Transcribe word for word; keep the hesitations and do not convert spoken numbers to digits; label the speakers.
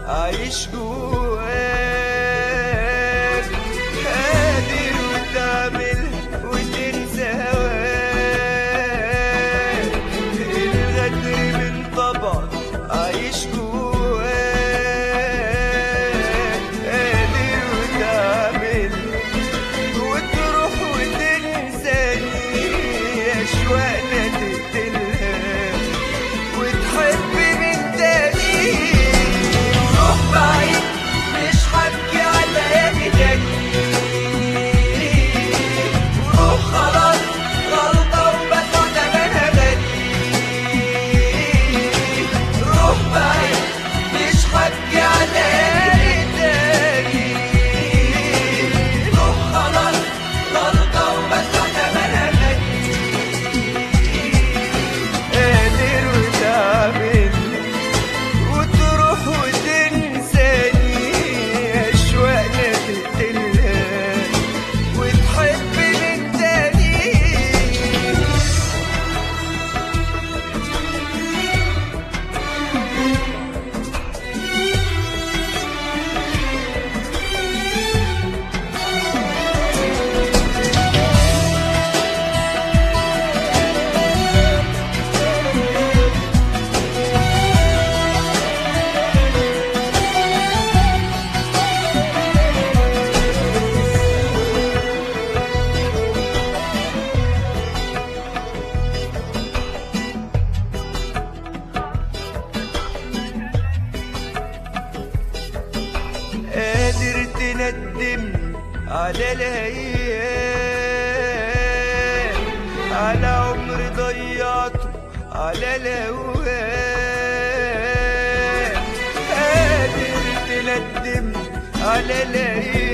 Speaker 1: عايش جواك، قادر وتعمل وتنسى هواك، الغدر من طبعك عايش جواك، قادر وتعمل وتروح وتنساني، أشواقنا تقتلها وتحب من تاني. روح بعيد مش حبكي على يدي تاني، وروح خلاص غلطة وبدفع تمنها غالي. روح بعيد مش حبكي على يدي تاني، روح خلاص غلطة وبدفع تمنها غالي. قادر وتعمل وتروح وتنساني، أشواقنا تقتلها وتحب من تاني. قادر تندمني على الايام، على عمر ضيعته على الاوهام. قادر تندمني على الايام،